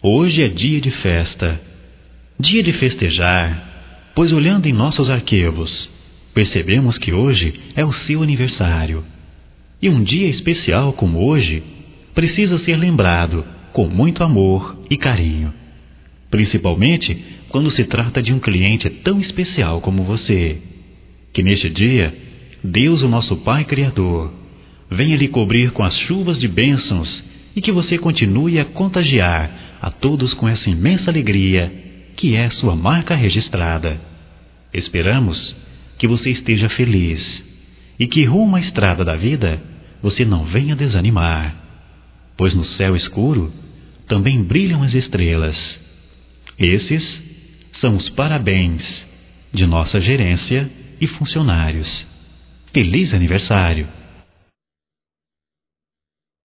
Hoje é dia de festa, dia de festejar, pois olhando em nossos arquivos, percebemos que hoje é o seu aniversário. E um dia especial como hoje precisa ser lembrado com muito amor e carinho, principalmente quando se trata de um cliente tão especial como você. Que neste dia, Deus, o nosso Pai Criador, venha lhe cobrir com as chuvas de bênçãos e que você continue a contagiar a todos com essa imensa alegria que é sua marca registrada. Esperamos que você esteja feliz e que rumo à estrada da vida você não venha desanimar, pois no céu escuro também brilham as estrelas. Esses são os parabéns de nossa gerência e funcionários. Feliz aniversário!